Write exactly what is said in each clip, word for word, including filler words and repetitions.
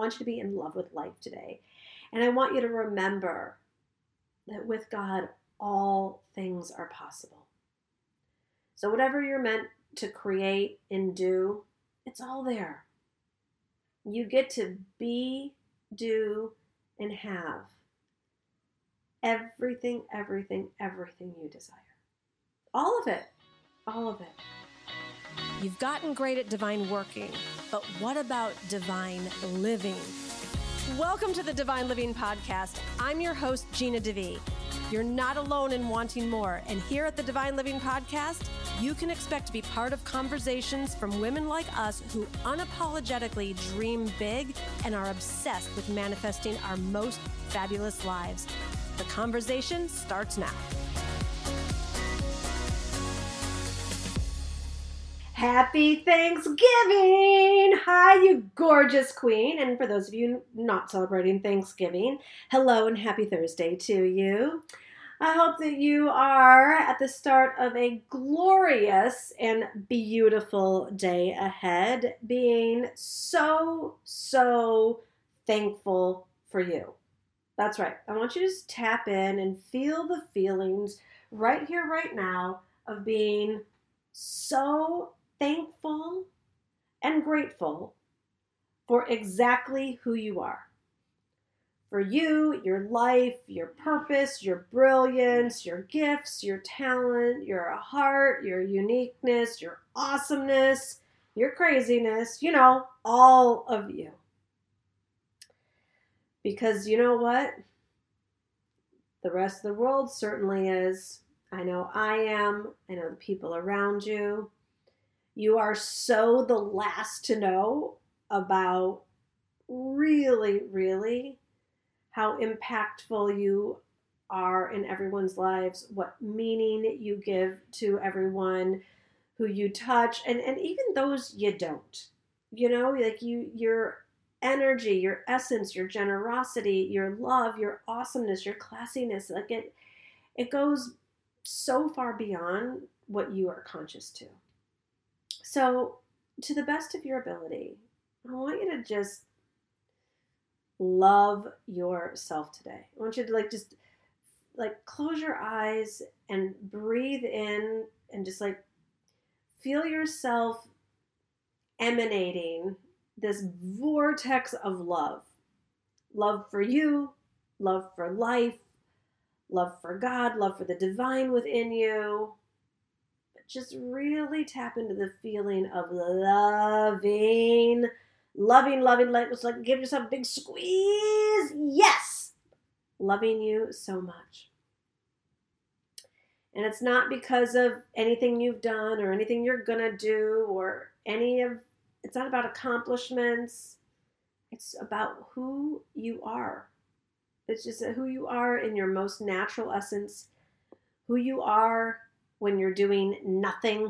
want you to be in love with life today. And I want you to remember that with God, all things are possible. So whatever you're meant to create and do, it's all there. You get to be, do, and have everything, everything, everything you desire. All of it. All of it. You've gotten great at divine working, but what about divine living? Welcome to the Divine Living Podcast. I'm your host, Gina DeVee. You're not alone in wanting more, and here at the Divine Living Podcast, you can expect to be part of conversations from women like us who unapologetically dream big and are obsessed with manifesting our most fabulous lives. The conversation starts now. Happy Thanksgiving! Hi, you gorgeous queen. And for those of you not celebrating Thanksgiving, hello and happy Thursday to you. I hope that you are at the start of a glorious and beautiful day ahead, being so, so thankful for you. That's right. I want you to just tap in and feel the feelings right here, right now of being so thankful and grateful for exactly who you are. For you, your life, your purpose, your brilliance, your gifts, your talent, your heart, your uniqueness, your awesomeness, your craziness, you know, all of you. Because you know what? The rest of the world certainly is. I know I am. I know the people around you. You are so the last to know about really, really how impactful you are in everyone's lives, what meaning you give to everyone who you touch, and, and even those you don't. You know, like you, your energy, your essence, your generosity, your love, your awesomeness, your classiness, like it, it goes so far beyond what you are conscious to. So, to the best of your ability, I want you to just love yourself today. I want you to like just like close your eyes and breathe in and just like feel yourself emanating this vortex of love. Love for you, love for life, love for God, love for the divine within you. Just really tap into the feeling of loving, loving, loving, like, it's like give yourself a big squeeze. Yes. Loving you so much. And it's not because of anything you've done or anything you're going to do or any of, it's not about accomplishments. It's about who you are. It's just who you are in your most natural essence, who you are when you're doing nothing,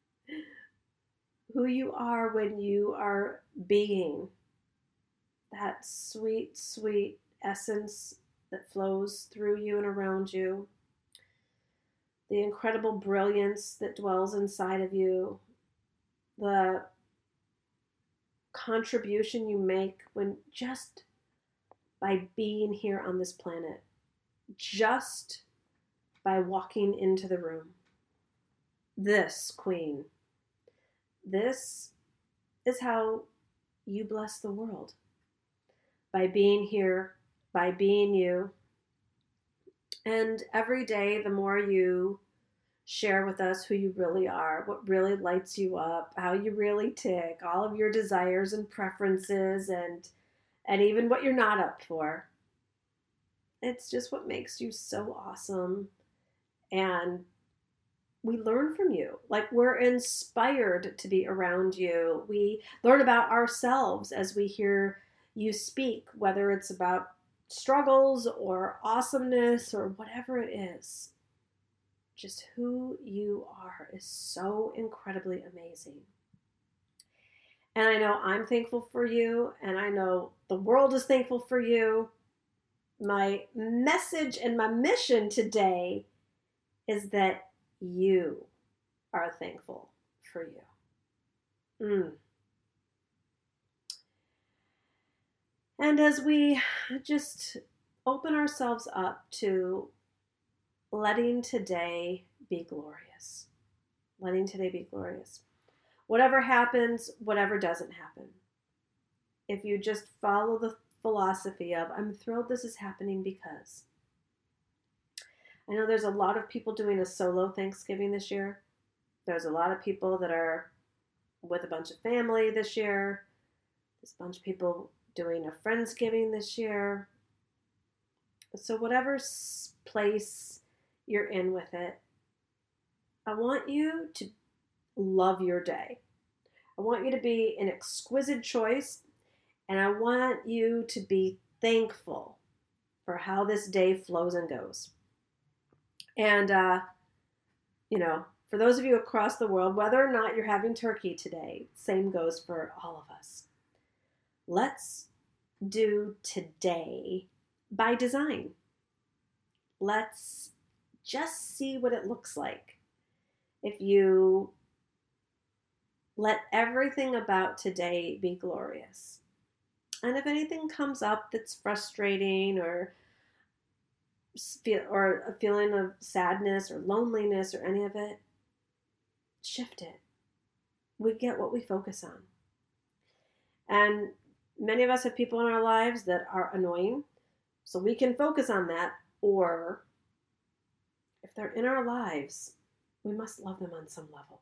who you are when you are being, that sweet, sweet essence that flows through you and around you, the incredible brilliance that dwells inside of you, the contribution you make when just by being here on this planet, just by walking into the room. This, queen, this is how you bless the world. By being here, by being you. And every day, the more you share with us who you really are, what really lights you up, how you really tick, all of your desires and preferences, and and even what you're not up for. It's just what makes you so awesome. And we learn from you. Like, we're inspired to be around you. We learn about ourselves as we hear you speak, whether it's about struggles or awesomeness or whatever it is. Just who you are is so incredibly amazing. And I know I'm thankful for you, and I know the world is thankful for you. My message and my mission today is that you are thankful for you. Mm. And as we just open ourselves up to letting today be glorious, letting today be glorious. Whatever happens, whatever doesn't happen. If you just follow the philosophy of, I'm thrilled this is happening because. I know there's a lot of people doing a solo Thanksgiving this year. There's a lot of people that are with a bunch of family this year. There's a bunch of people doing a Friendsgiving this year. So whatever place you're in with it, I want you to love your day. I want you to be an exquisite choice, and I want you to be thankful for how this day flows and goes. And, uh, you know, for those of you across the world, whether or not you're having turkey today, same goes for all of us. Let's do today by design. Let's just see what it looks like if you let everything about today be glorious. And if anything comes up that's frustrating or or a feeling of sadness or loneliness or any of it, shift it. We get what we focus on. And many of us have people in our lives that are annoying, so we can focus on that. Or if they're in our lives, we must love them on some level.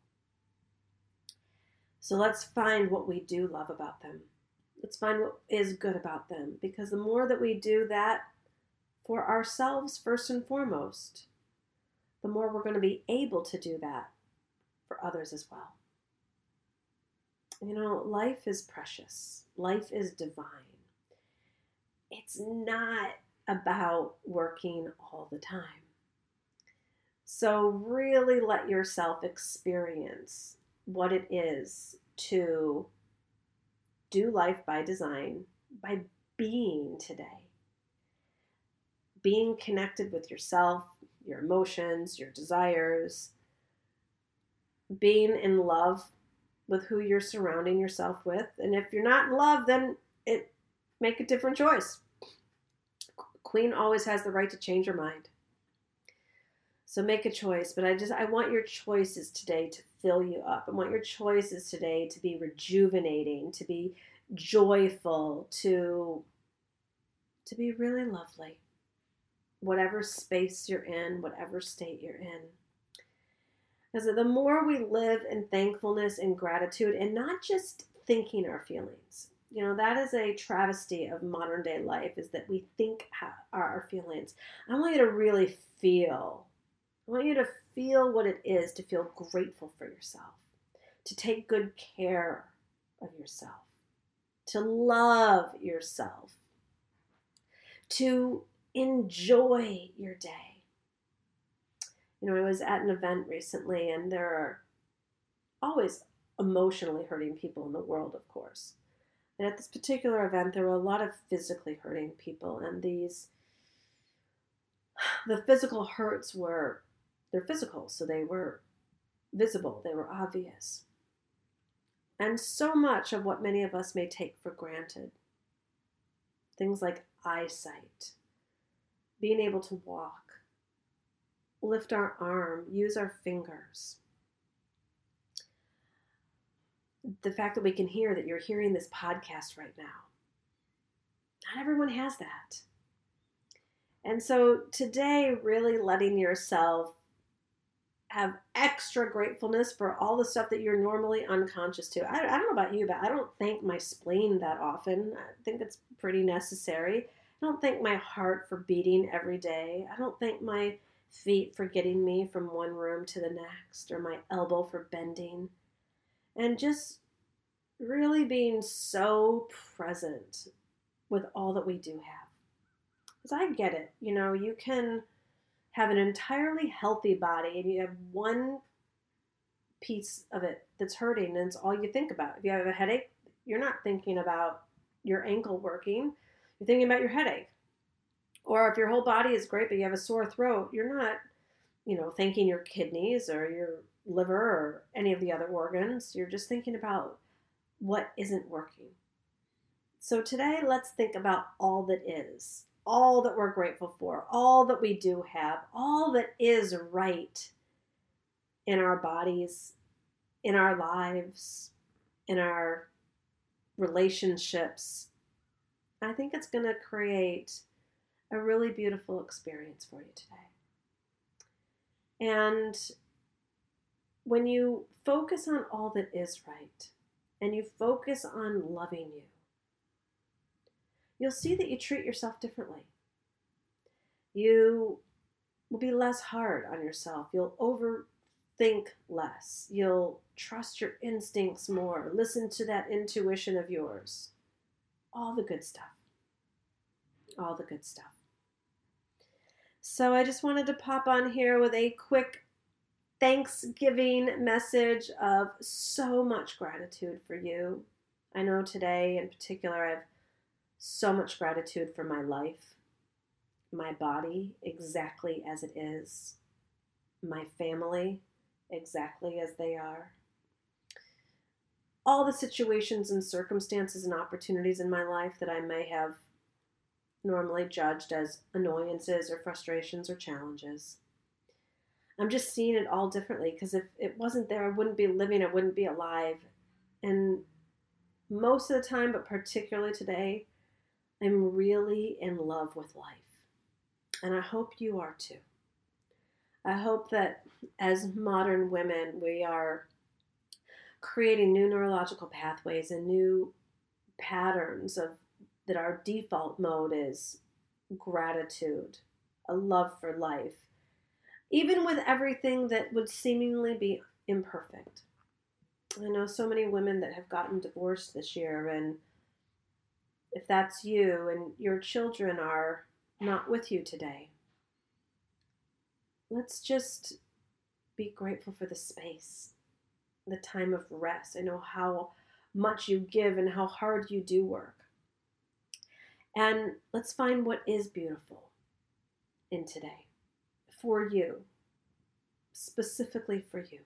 So let's find what we do love about them. Let's find what is good about them, because the more that we do that for ourselves first and foremost, the more we're going to be able to do that for others as well. You know, life is precious. Life is divine. It's not about working all the time. So really let yourself experience what it is to do life by design, by being today. Being connected with yourself, your emotions, your desires, being in love with who you're surrounding yourself with. And if you're not in love, then it make a different choice. Queen always has the right to change her mind. So make a choice. But I just, I want your choices today to fill you up. I want your choices today to be rejuvenating, to be joyful, to, to be really lovely. Whatever space you're in, whatever state you're in. Because the more we live in thankfulness and gratitude, and not just thinking our feelings, you know, that is a travesty of modern day life, is that we think our feelings. I want you to really feel. I want you to feel what it is to feel grateful for yourself, to take good care of yourself, to love yourself, to enjoy your day. You know, I was at an event recently, and there are always emotionally hurting people in the world, of course. And at this particular event, there were a lot of physically hurting people, and these, the physical hurts were, they're physical, so they were visible, they were obvious. And so much of what many of us may take for granted, things like eyesight, being able to walk, lift our arm, use our fingers. The fact that we can hear that you're hearing this podcast right now. Not everyone has that. And so today, really letting yourself have extra gratefulness for all the stuff that you're normally unconscious to. I, I don't know about you, but I don't thank my spleen that often. I think it's pretty necessary. I don't thank my heart for beating every day. I don't thank my feet for getting me from one room to the next, or my elbow for bending. And just really being so present with all that we do have. Because I get it. You know, you can have an entirely healthy body and you have one piece of it that's hurting, and it's all you think about. If you have a headache, you're not thinking about your ankle working. You're thinking about your headache. Or if your whole body is great, but you have a sore throat, you're not, you know, thanking your kidneys or your liver or any of the other organs. You're just thinking about what isn't working. So today, let's think about all that is, all that we're grateful for, all that we do have, all that is right in our bodies, in our lives, in our relationships. I think it's going to create a really beautiful experience for you today. And when you focus on all that is right, and you focus on loving you, you'll see that you treat yourself differently. You will be less hard on yourself. You'll overthink less. You'll trust your instincts more. Listen to that intuition of yours. All the good stuff. All the good stuff. So I just wanted to pop on here with a quick Thanksgiving message of so much gratitude for you. I know today in particular I have so much gratitude for my life, my body exactly as it is, my family exactly as they are, all the situations and circumstances and opportunities in my life that I may have normally judged as annoyances or frustrations or challenges. I'm just seeing it all differently, because if it wasn't there, I wouldn't be living, I wouldn't be alive. And most of the time, but particularly today, I'm really in love with life. And I hope you are too. I hope that as modern women, we are creating new neurological pathways and new patterns of that our default mode is gratitude, a love for life, even with everything that would seemingly be imperfect. I know so many women that have gotten divorced this year, and if that's you and your children are not with you today, let's just be grateful for the space, the time of rest. I know how much you give and how hard you do work. And let's find what is beautiful in today for you, specifically for you.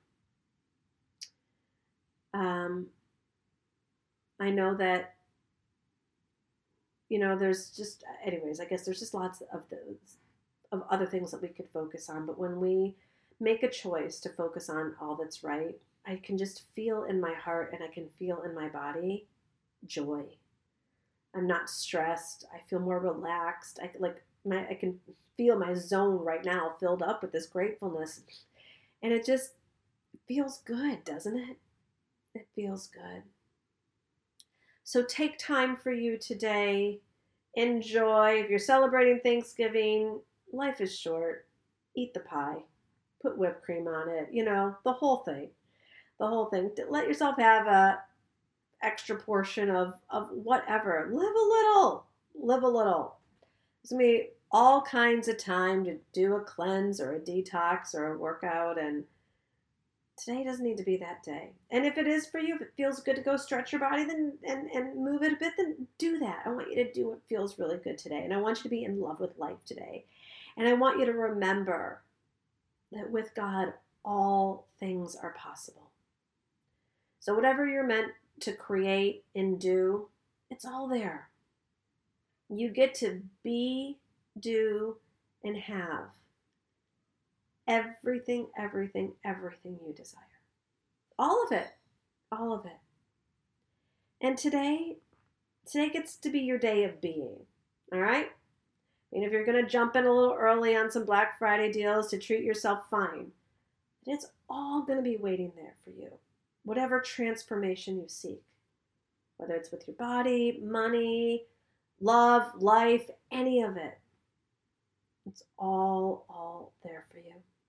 Um, I know that, you know, there's just, anyways, I guess there's just lots of those, of other things that we could focus on. But when we make a choice to focus on all that's right, I can just feel in my heart and I can feel in my body joy. I'm not stressed. I feel more relaxed. I like my I can feel my zone right now filled up with this gratefulness. And it just feels good, doesn't it? It feels good. So take time for you today. Enjoy. If you're celebrating Thanksgiving, life is short. Eat the pie. Put whipped cream on it. You know, the whole thing. The whole thing. Let yourself have a extra portion of, of whatever. Live a little. Live a little. There's going to be all kinds of time to do a cleanse or a detox or a workout, and today doesn't need to be that day. And if it is for you, if it feels good to go stretch your body then and, and move it a bit, then do that. I want you to do what feels really good today. And I want you to be in love with life today. And I want you to remember that with God, all things are possible. So whatever you're meant to create and do, it's all there. You get to be, do, and have everything, everything, everything you desire. All of it. All of it. And today, today gets to be your day of being. All right? I mean, if you're going to jump in a little early on some Black Friday deals to treat yourself, fine. But it's all going to be waiting there for you. Whatever transformation you seek. Whether it's with your body, money, love, life, any of it. It's all, all there for you.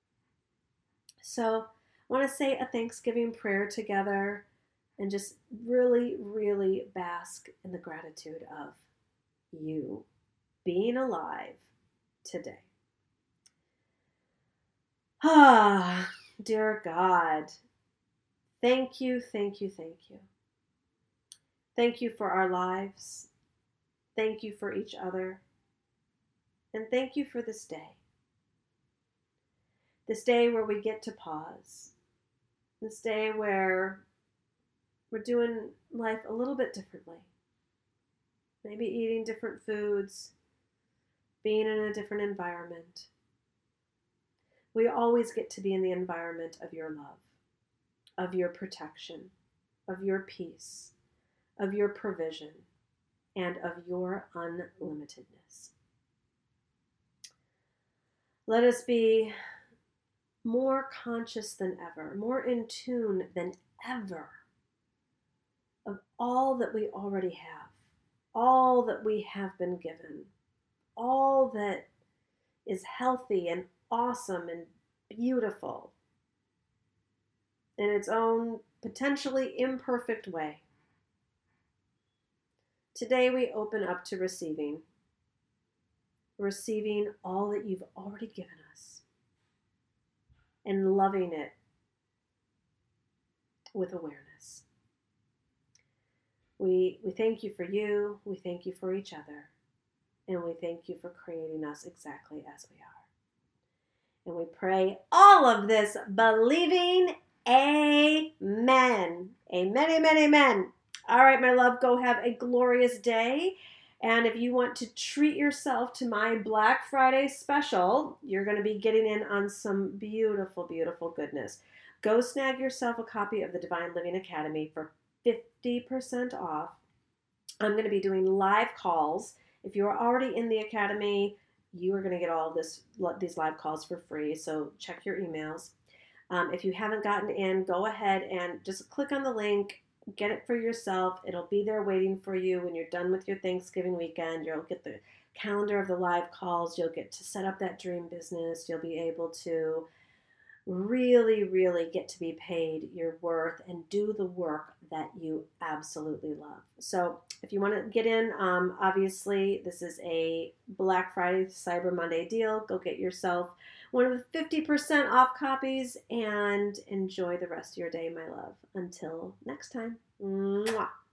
So I want to say a Thanksgiving prayer together and just really, really bask in the gratitude of you being alive today. Ah, dear God, thank you, thank you, thank you. Thank you for our lives. Thank you for each other. And thank you for this day. This day where we get to pause. This day where we're doing life a little bit differently. maybe eating different foods, being in a different environment. We always get to be in the environment of your love, of your protection, of your peace, of your provision, and of your unlimitedness. Let us be more conscious than ever, more in tune than ever of all that we already have, all that we have been given, all that is healthy and awesome and beautiful in its own potentially imperfect way. Today we open up to receiving, receiving all that you've already given us and loving it with awareness. We, we thank you for you, we thank you for each other, and we thank you for creating us exactly as we are. And we pray all of this believing, amen. Amen, amen, amen. All right, my love, go have a glorious day. And if you want to treat yourself to my Black Friday special, you're going to be getting in on some beautiful, beautiful goodness. Go snag yourself a copy of the Divine Living Academy for fifty percent off. I'm going to be doing live calls. If you're already in the Academy, you are going to get all this these live calls for free, so check your emails. Um, if you haven't gotten in, go ahead and just click on the link, get it for yourself. It'll be there waiting for you when you're done with your Thanksgiving weekend. You'll get the calendar of the live calls. You'll get to set up that dream business. You'll be able to really, really get to be paid your worth and do the work that you absolutely love. So if you want to get in, um, obviously this is a Black Friday Cyber Monday deal. Go get yourself one of the fifty percent off copies and enjoy the rest of your day, my love. Until next time. Mwah.